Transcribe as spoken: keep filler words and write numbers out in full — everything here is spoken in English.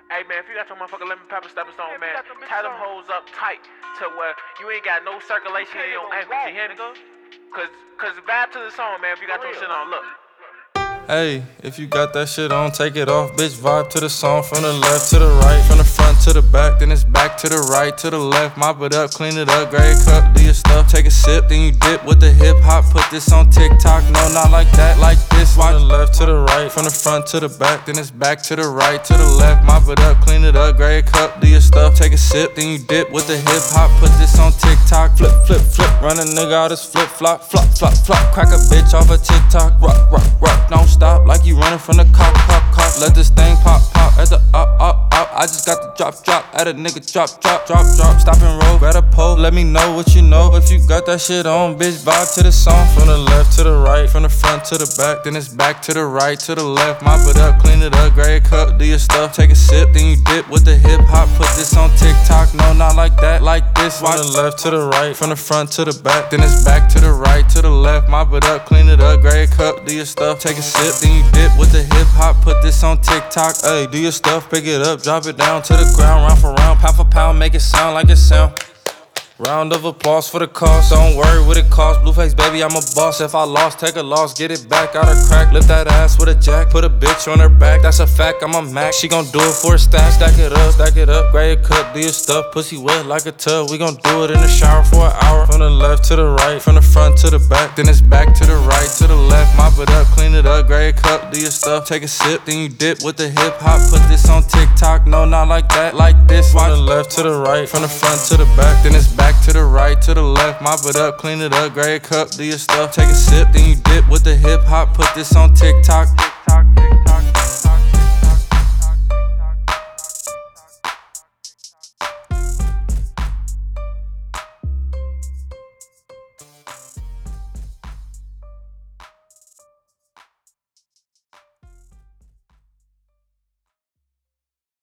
Hey man, if you got your motherfucking lemon pepper stepping stone, man, tie them hoes up tight to where you ain't got no circulation in your ankles, you hear me? Cause, cause vibe to the song, man, if you got your shit on, look. Hey, if you got that shit on, take it off, bitch. Vibe to the song from the left to the right, from the front to the back, then it's back to the right, to the left. Mop it up, clean it up, grab a cup, do your stuff. Take a sip, then you dip with the hip hop. Put this on TikTok, no, not like that, like this. From the left to the right, from the front to the back, then it's back to the right, to the left. Mop it up, clean it up, grab a cup, do your stuff. Take a sip, then you dip with the hip hop. Put this on TikTok, flip, flip, flip. Run a nigga out his flip flop, flop, flop, flop. Crack a bitch off a TikTok, rock, rock, rock. Don't stop like you running from the cop, cop, cop. Let this thing pop, pop at the up, up, up. I just got the drop, drop at a nigga drop, drop, drop, drop. Stop and roll, grab a pole. Let me know what you know. If you got that shit on, bitch, vibe to the song. From the left to the right, from the front to the back, then it's back to the right, to the left. Mop it up, clean it up, grab a cup, do your stuff. Take a sip, then you dip with the hip hop. Put this on TikTok, no, not like that, like this. From the left to the right, from the front to the back, then it's back to the right, to the left. Mop it up, clean it up, grab a cup, do your stuff. Take a sip, then you dip with the hip hop. Put this on TikTok, ayy, do your stuff, pick it up, drop it down to the ground, round for round, pound for pound, make it sound like it sound. Round of applause for the cost, don't worry what it costs. Blueface baby, I'm a boss. If I lost, take a loss, get it back out of crack. Lift that ass with a jack, put a bitch on her back. That's a fact, I'm a Mac. She gon' do it for a stack. Stack it up, stack it up, grab your cup, do your stuff. Pussy wet like a tub, we gon' do it in the shower for an hour. From the left to the right, from the front to the back, then it's back to the right, to the left. Mop it up, clean it up, grab your cup, do your stuff. Take a sip, then you dip with the hip hop. Put this on TikTok, no, not like that, like this. From the left to the right, from the front to the back, then it's back to the right, to the left. Mop it up, clean it up, grab a cup, do your stuff. Take a sip, then you dip with the hip hop. Put this on TikTok.